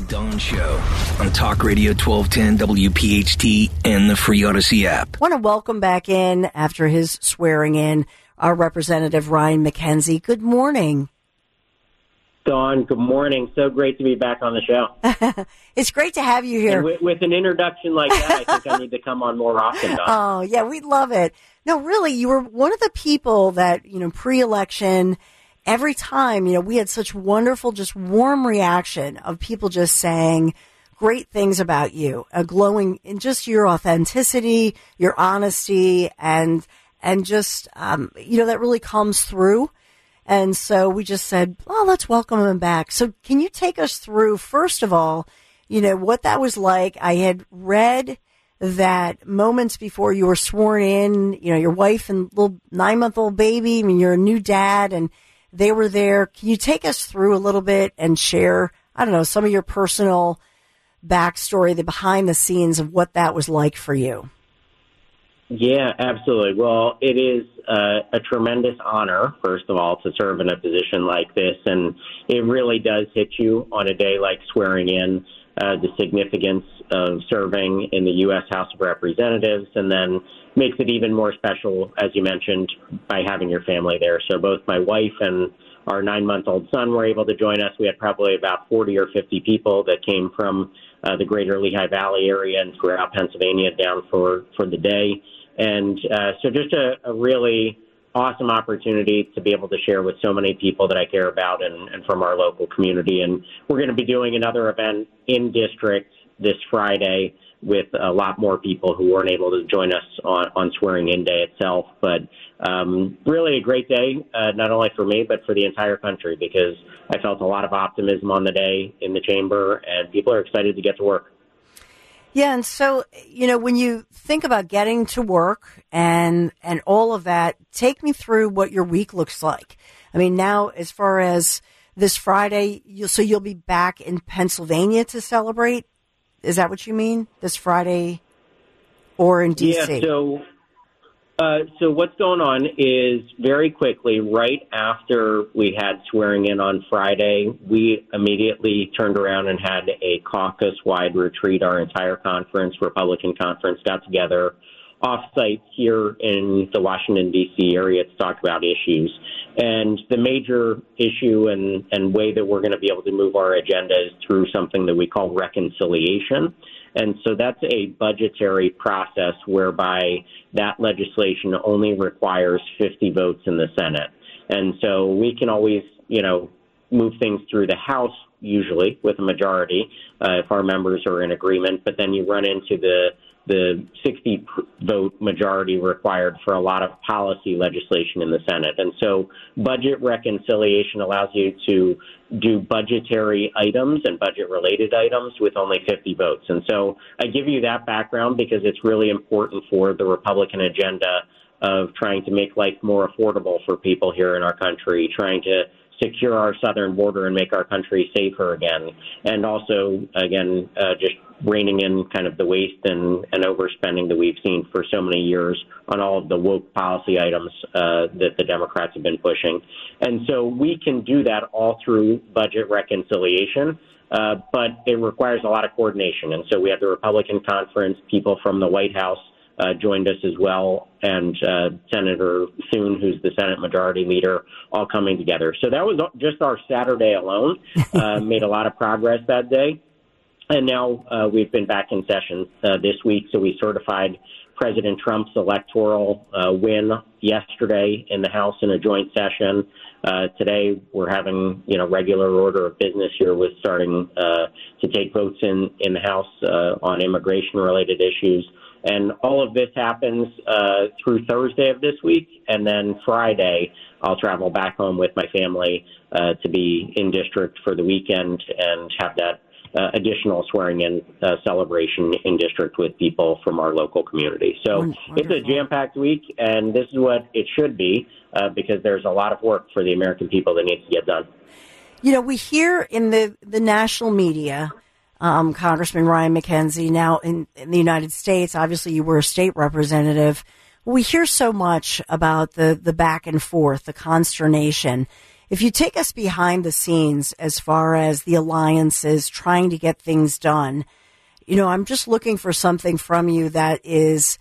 Dawn Show on Talk Radio 1210 WPHT and the free Odyssey app. I want to welcome back in after his swearing in our Representative Ryan McKenzie. Good morning. Dawn, good morning. So great to be back on the show. It's great to have you here. And with an introduction like that, I think I need to come on more often, Dawn. Oh, yeah, we love it. No, really, you were one of the people that, pre-election, every time, we had such wonderful, just warm reaction of people just saying great things about you, glowing in just your authenticity, your honesty, and just, that really comes through. And so we just said, let's welcome him back. So can you take us through, first of all, what that was like? I had read that moments before you were sworn in, your wife and little 9-month-old baby, you're a new dad, and they were there. Can you take us through a little bit and share, some of your personal backstory, the behind the scenes of what that was like for you? Yeah, absolutely. Well, it is a tremendous honor, first of all, to serve in a position like this. And it really does hit you on a day like swearing in, the significance of serving in the U.S. House of Representatives, and then makes it even more special, as you mentioned, by having your family there. So both my wife and our 9-month-old son were able to join us. We had probably about 40 or 50 people that came from the greater Lehigh Valley area and throughout Pennsylvania down for the day. And so just a really awesome opportunity to be able to share with so many people that I care about and from our local community. And we're going to be doing another event in district this Friday with a lot more people who weren't able to join us on swearing in day itself. But really a great day, not only for me, but for the entire country, because I felt a lot of optimism on the day in the chamber, and people are excited to get to work. Yeah, and so, when you think about getting to work and all of that, take me through what your week looks like. Now, as far as this Friday, you'll be back in Pennsylvania to celebrate? Is that what you mean, this Friday, or in D.C.? Yeah, so what's going on is very quickly, right after we had swearing in on Friday, we immediately turned around and had a caucus-wide retreat. Our entire conference, Republican conference, got together off-site here in the Washington, D.C. area to talk about issues. And the major issue and way that we're going to be able to move our agenda is through something that we call reconciliation. And so that's a budgetary process whereby that legislation only requires 50 votes in the Senate. And so we can always, move things through the House, usually with a majority, if our members are in agreement. But then you run into the 60-vote majority required for a lot of policy legislation in the Senate. And so budget reconciliation allows you to do budgetary items and budget-related items with only 50 votes. And so I give you that background because it's really important for the Republican agenda of trying to make life more affordable for people here in our country, trying to secure our southern border and make our country safer again. And also, again, just reining in kind of the waste and overspending that we've seen for so many years on all of the woke policy items that the Democrats have been pushing. And so we can do that all through budget reconciliation, but it requires a lot of coordination. And so we had the Republican conference, people from the White House joined us as well, and Senator Thune, who's the Senate Majority Leader, all coming together. So that was just our Saturday alone, made a lot of progress that day. And now we've been back in session this week, so we certified President Trump's electoral win yesterday in the House in a joint session. Today we're having, regular order of business here with starting to take votes in the House on immigration-related issues. And all of this happens through Thursday of this week, and then Friday I'll travel back home with my family to be in district for the weekend and have that additional swearing-in celebration in district with people from our local community. So wonderful. It's a jam-packed week, and this is what it should be because there's a lot of work for the American people that needs to get done. We hear in the national media, Congressman Ryan McKenzie, now in the United States, obviously you were a state representative. We hear so much about the back and forth, the consternation. If you take us behind the scenes as far as the alliances trying to get things done, I'm just looking for something from you that is,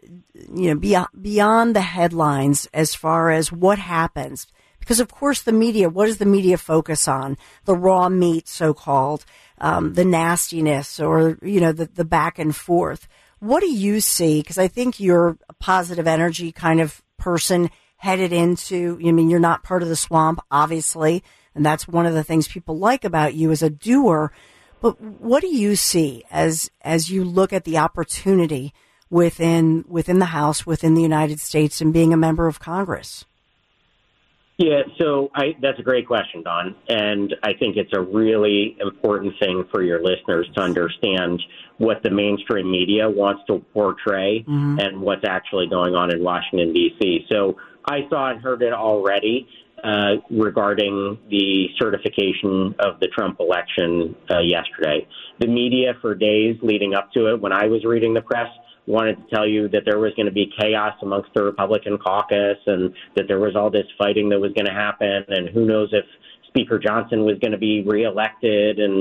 beyond the headlines as far as what happens. Because, of course, the media, what does the media focus on? The raw meat, so-called, the nastiness or, the back and forth. What do you see? Because I think you're a positive energy kind of person headed into, you're not part of the swamp, obviously, and that's one of the things people like about you as a doer. But what do you see as you look at the opportunity within the House, within the United States, and being a member of Congress? Yeah, so that's a great question, Dawn, and I think it's a really important thing for your listeners to understand what the mainstream media wants to portray and what's actually going on in Washington, D.C. So I saw and heard it already regarding the certification of the Trump election yesterday. The media for days leading up to it, when I was reading the press, wanted to tell you that there was going to be chaos amongst the Republican caucus and that there was all this fighting that was going to happen, and who knows if Speaker Johnson was going to be reelected, and,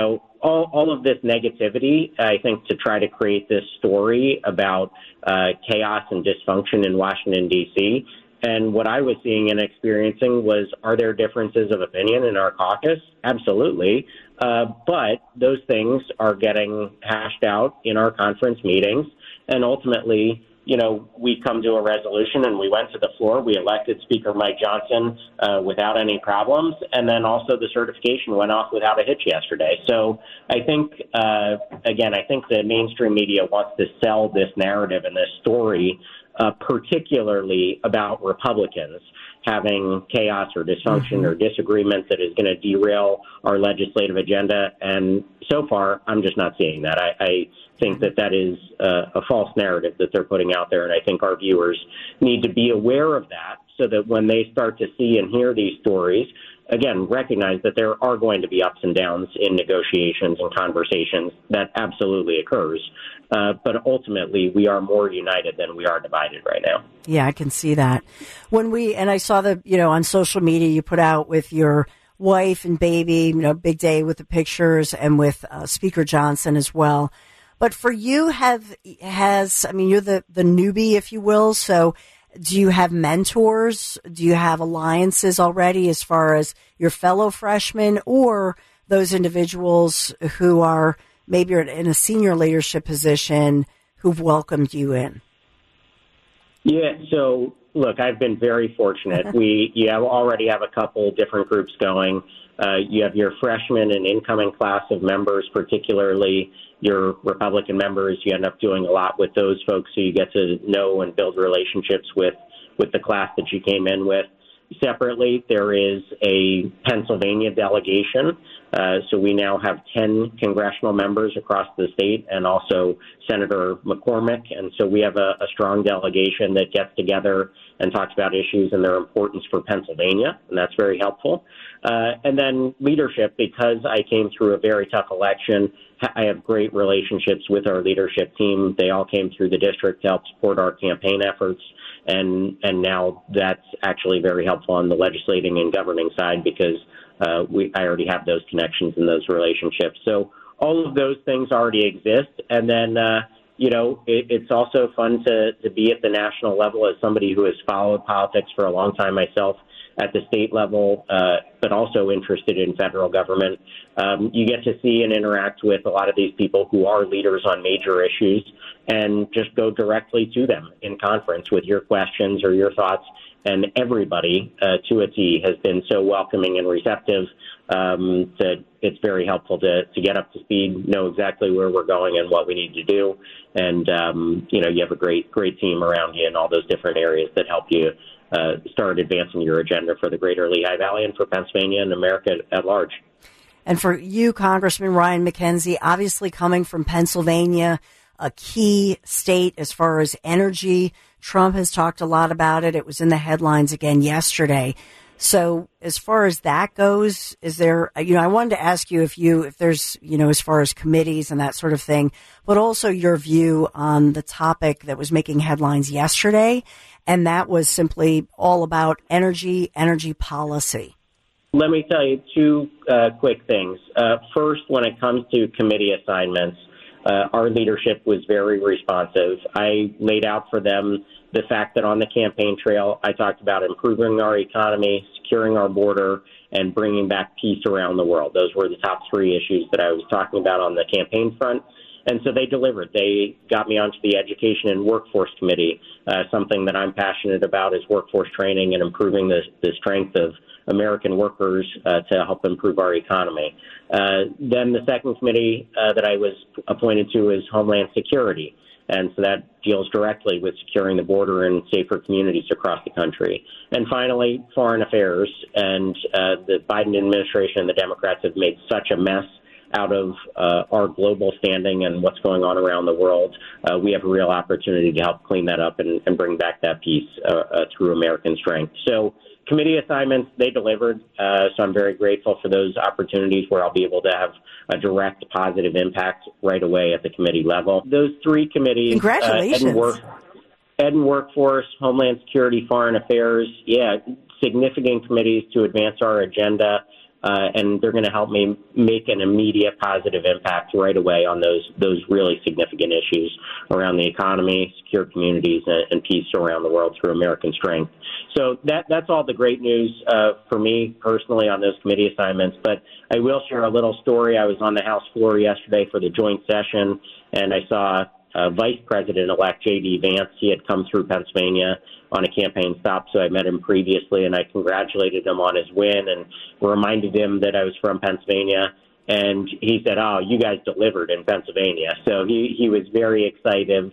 all of this negativity, I think, to try to create this story about chaos and dysfunction in Washington, D.C. And what I was seeing and experiencing was, are there differences of opinion in our caucus? Absolutely. But those things are getting hashed out in our conference meetings. And ultimately, we come to a resolution, and we went to the floor. We elected Speaker Mike Johnson without any problems. And then also the certification went off without a hitch yesterday. So I think, again, I think the mainstream media wants to sell this narrative and this story, particularly about Republicans having chaos or dysfunction or disagreement that is going to derail our legislative agenda. And so far, I'm just not seeing that. I think that is a false narrative that they're putting out there, and I think our viewers need to be aware of that so that when they start to see and hear these stories, again, recognize that there are going to be ups and downs in negotiations and conversations. That absolutely occurs. But ultimately, we are more united than we are divided right now. Yeah, I can see that. And I saw on social media you put out with your wife and baby, big day with the pictures, and with Speaker Johnson as well. But for you, you're the newbie, if you will. So do you have mentors? Do you have alliances already as far as your fellow freshmen or those individuals who are maybe in a senior leadership position who've welcomed you in? Yeah, so look, I've been very fortunate. You already have a couple different groups going. You have your freshman and incoming class of members, particularly your Republican members. You end up doing a lot with those folks, so you get to know and build relationships with the class that you came in with. Separately, there is a Pennsylvania delegation. So we now have 10 congressional members across the state, and also Senator McCormick. And so we have a strong delegation that gets together and talks about issues and their importance for Pennsylvania, and that's very helpful. And then leadership, because I came through a very tough election, I have great relationships with our leadership team. They all came through the district to help support our campaign efforts. And now that's actually very helpful on the legislating and governing side, because I already have those connections and those relationships. So all of those things already exist. And then, it's also fun to be at the national level as somebody who has followed politics for a long time myself at the state level, but also interested in federal government. You get to see and interact with a lot of these people who are leaders on major issues, and just go directly to them in conference with your questions or your thoughts. And everybody, to a T, has been so welcoming and receptive that it's very helpful to get up to speed, know exactly where we're going and what we need to do. And, you have a great team around you in all those different areas that help you start advancing your agenda for the greater Lehigh Valley and for Pennsylvania and America at large. And for you, Congressman Ryan McKenzie, obviously coming from Pennsylvania, a key state as far as energy. Trump has talked a lot about it. It was in the headlines again yesterday. So as far as that goes, is there, I wanted to ask you if there's, as far as committees and that sort of thing, but also your view on the topic that was making headlines yesterday. And that was simply all about energy policy. Let me tell you two quick things. First, when it comes to committee assignments, our leadership was very responsive. I laid out for them the fact that on the campaign trail, I talked about improving our economy, securing our border, and bringing back peace around the world. Those were the top three issues that I was talking about on the campaign front. And so they delivered. They got me onto the Education and Workforce Committee. Something that I'm passionate about is workforce training and improving the strength of American workers to help improve our economy. Then the second committee that I was appointed to is Homeland Security. And so that deals directly with securing the border and safer communities across the country. And finally, Foreign Affairs. And the Biden administration and the Democrats have made such a mess out of our global standing and what's going on around the world. We have a real opportunity to help clean that up and bring back that peace through American strength. So committee assignments, they delivered. So I'm very grateful for those opportunities where I'll be able to have a direct positive impact right away at the committee level. Those three committees, congratulations. Ed and Workforce, Homeland Security, Foreign Affairs, significant committees to advance our agenda. And they're going to help me make an immediate positive impact right away on those really significant issues around the economy, secure communities, and peace around the world through American strength. So that's all the great news for me personally on those committee assignments. But I will share a little story. I was on the House floor yesterday for the joint session, and I saw Vice President-elect J.D. Vance. He had come through Pennsylvania on a campaign stop, so I met him previously, and I congratulated him on his win and reminded him that I was from Pennsylvania. And he said, "Oh, you guys delivered in Pennsylvania." So he was very excited,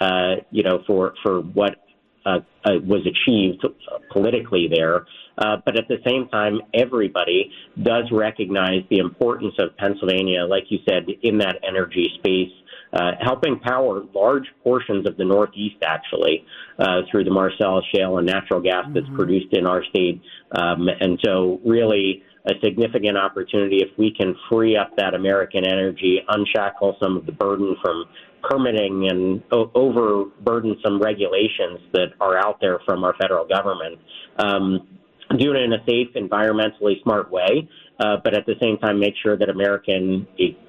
for what was achieved politically there. But at the same time, everybody does recognize the importance of Pennsylvania, like you said, in that energy space. Helping power large portions of the Northeast, actually, through the Marcellus Shale and natural gas that's produced in our state. And so really a significant opportunity if we can free up that American energy, unshackle some of the burden from permitting and overburden some regulations that are out there from our federal government. Do it in a safe, environmentally smart way, but at the same time make sure that American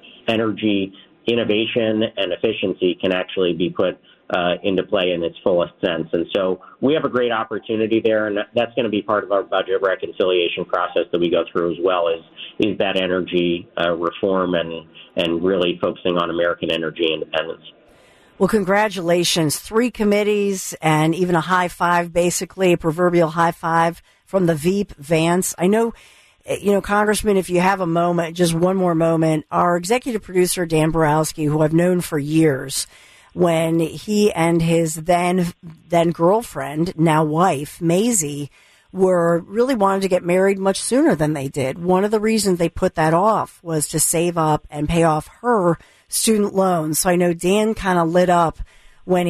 energy innovation and efficiency can actually be put into play in its fullest sense. And so we have a great opportunity there, and that's going to be part of our budget reconciliation process that we go through as well, is that energy reform and really focusing on American energy independence. Well, congratulations. 3 committees and even a high five, basically, a proverbial high five from the Veep, Vance. I know, Congressman, if you have a moment, just one more moment, our executive producer, Dan Borowski, who I've known for years, when he and his then girlfriend, now wife, Maisie, were really wanted to get married much sooner than they did. One of the reasons they put that off was to save up and pay off her student loans. So I know Dan kind of lit up when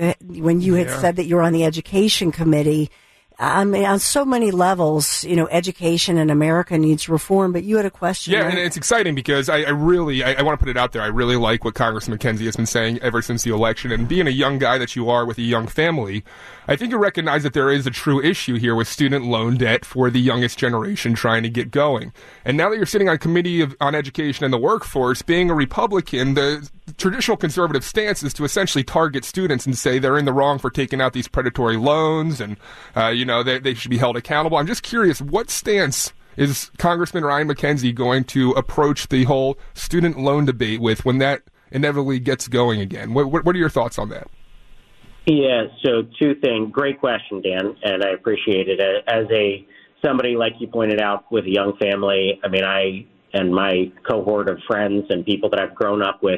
you had said that you were on the education committee. I mean, on so many levels, education in America needs reform, but you had a question. Yeah, right? And it's exciting because I want to put it out there. I really like what Congressman McKenzie has been saying ever since the election. And being a young guy that you are with a young family, I think you recognize that there is a true issue here with student loan debt for the youngest generation trying to get going. And now that you're sitting on Committee on Education and the Workforce, being a Republican, the traditional conservative stance is to essentially target students and say they're in the wrong for taking out these predatory loans and, they should be held accountable. I'm just curious, what stance is Congressman Ryan McKenzie going to approach the whole student loan debate with when that inevitably gets going again? What are your thoughts on that? Yeah, so 2 things. Great question, Dan, and I appreciate it. As somebody, like you pointed out, with a young family, I mean, I and my cohort of friends and people that I've grown up with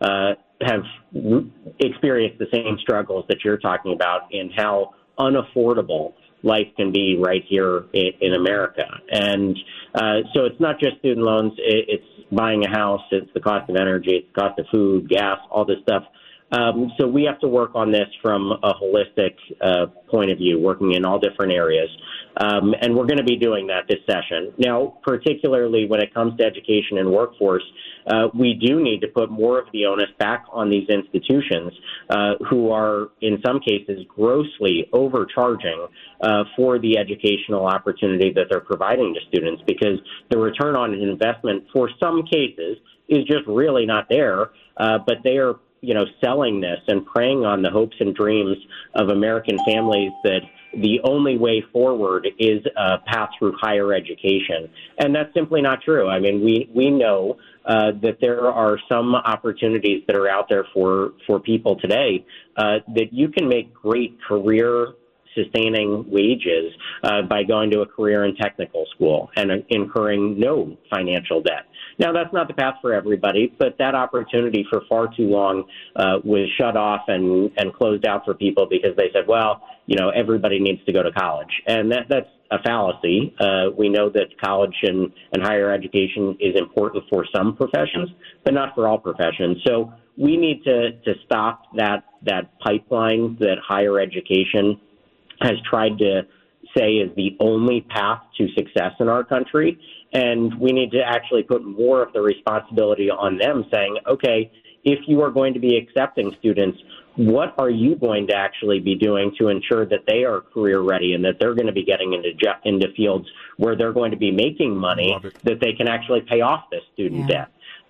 have experienced the same struggles that you're talking about in how unaffordable life can be right here in America. And so it's not just student loans. It's buying a house. It's the cost of energy. It's the cost of food, gas, all this stuff. So we have to work on this from a holistic point of view, working in all different areas. And we're going to be doing that this session. Now, particularly when it comes to education and workforce, we do need to put more of the onus back on these institutions who are, in some cases, grossly overcharging for the educational opportunity that they're providing to students, because the return on investment for some cases is just really not there, but they are selling this and preying on the hopes and dreams of American families that the only way forward is a path through higher education. And that's simply not true. I mean, we know that there are some opportunities that are out there for people today that you can make great career sustaining wages by going to a career and technical school and incurring no financial debt. Now, that's not the path for everybody, but that opportunity for far too long was shut off and closed out for people because they said, well, everybody needs to go to college. And that's a fallacy. We know that college and higher education is important for some professions, but not for all professions. So we need to stop that pipeline that higher education has tried to say is the only path to success in our country. And we need to actually put more of the responsibility on them, saying, okay, if you are going to be accepting students, what are you going to actually be doing to ensure that they are career ready and that they're going to be getting into fields where they're going to be making money that they can actually pay off this student debt?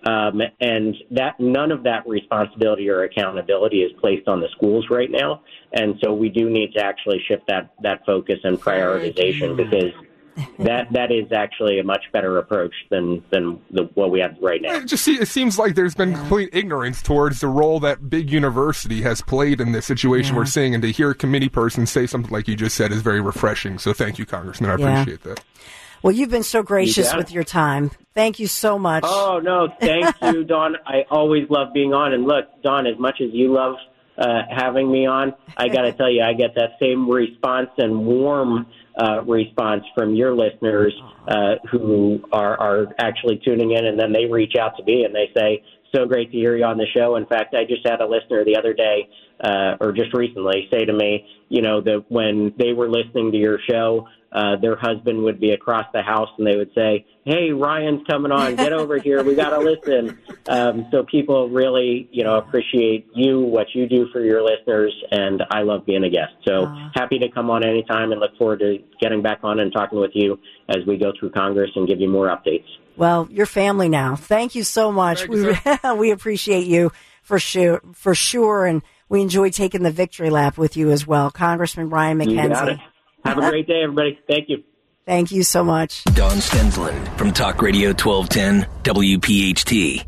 And that none of that responsibility or accountability is placed on the schools right now. And so we do need to actually shift that focus and prioritization, because that is actually a much better approach than what we have right now. It seems like there's been complete ignorance towards the role that big university has played in this situation we're seeing, and to hear a committee person say something like you just said is very refreshing. So thank you, Congressman. I appreciate that. Well, you've been so gracious with your time. Thank you so much. Oh, no, thank you, Dawn. I always love being on. And look, Dawn, as much as you love having me on, I got to tell you, I get that same response and warm response from your listeners who are actually tuning in, and then they reach out to me and they say, so great to hear you on the show. In fact, I just had a listener the other day, or just recently, say to me, that when they were listening to your show, their husband would be across the house and they would say, hey, Ryan's coming on, get over here, we got to listen. So people really, appreciate what you do for your listeners, and I love being a guest. So happy to come on anytime and look forward to getting back on and talking with you as we go through Congress and give you more updates. Well, you're family now. Thank you so much. We appreciate you for sure, and we enjoy taking the victory lap with you as well. Congressman Brian McKenzie. You got it. Have a great day, everybody. Thank you. Thank you so much. Dawn Stensland from Talk Radio 1210 WPHT.